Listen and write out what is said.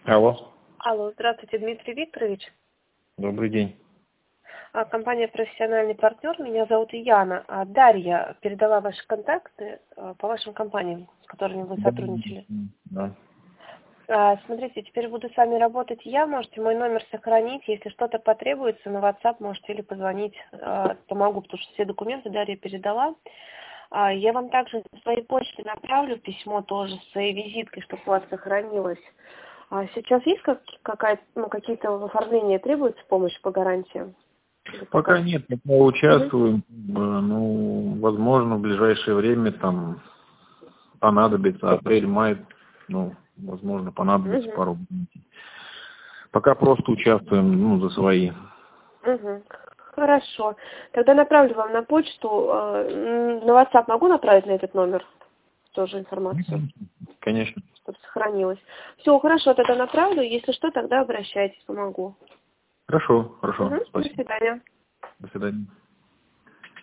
Алло. Алло, здравствуйте, Дмитрий Викторович. Добрый день. Компания «Профессиональный партнер». Меня зовут Яна. Дарья передала ваши контакты по вашим компаниям, с которыми вы сотрудничали. Да. Смотрите, теперь буду с вами работать я. Можете мой номер сохранить. Если что-то потребуется, на WhatsApp можете или позвонить. Помогу, потому что все документы Дарья передала. Я вам также на своей почте направлю письмо тоже с своей визиткой, чтобы у вас сохранилось. Сейчас есть какие-то оформления требуется помощь по гарантиям? Пока нет, мы участвуем. Возможно, в ближайшее время там понадобится апрель-май, возможно, понадобится пару дней. Пока просто участвуем, за свои. Хорошо. Тогда направлю вам на почту. На WhatsApp могу направить на этот номер тоже информацию? Конечно. Чтобы сохранилось. Все, хорошо, тогда направлю. Если что, тогда обращайтесь, помогу. Хорошо. До Спасибо. свидания. До свидания.